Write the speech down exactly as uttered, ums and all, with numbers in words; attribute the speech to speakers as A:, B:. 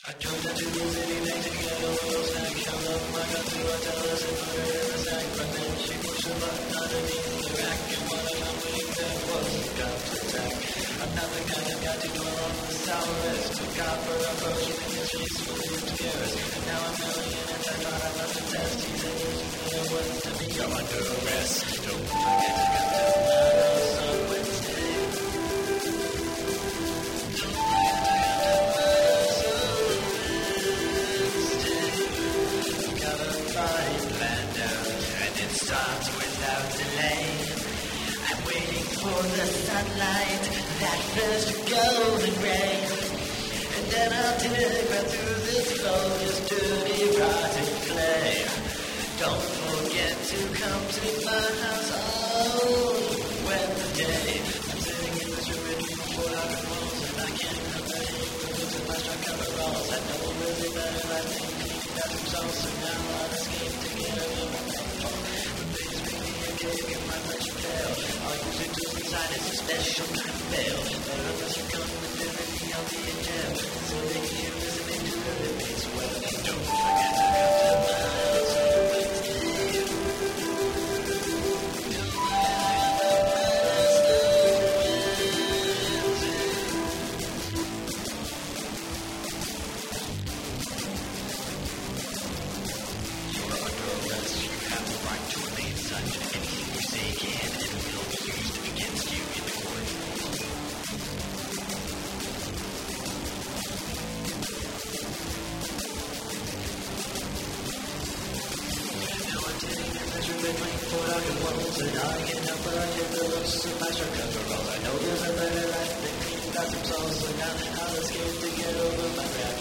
A: I drove down to the city next to get a little snack. Held up my gun to a tellus and put her in the sack. But then she pushed the button underneath the rack. And what I found waiting there was a counterattack. I'm not the kind of guy to dwell on the sourest. Took out for a approach and his face was in tears. And now I'm million and I thought I must have test. He said it was to be go under arrest. Don't forget to come to my house on Wednesday. Starts without delay. I'm waiting for the sunlight, that first golden ray. And then I'll dig right through this glorious, dirty, rotten clay. Don't forget to come to my house on Wednesday. I'm sitting in this room reading before I can walls, and I can't help but hate the books of my strong coveralls. I know really better, I think, cleaning bathrooms also. Now I'll escape to get a little more. Get my fresh tail. I'll use it to inside it's a special kind of veil. But unless you come with everything, I'll be in jail. So they keep listening to the debates. Well, don't forget to come to my house on Wednesday. You're under arrest. You have the right to remain such. Anything you say can and will be used against you in the court. Now I'm sitting in this room between four dark walls, and I can't help but hear the looks of my strong coveralls. I know there's a better life than cleaning bathrooms also. Now I'll escape to get over my wrath.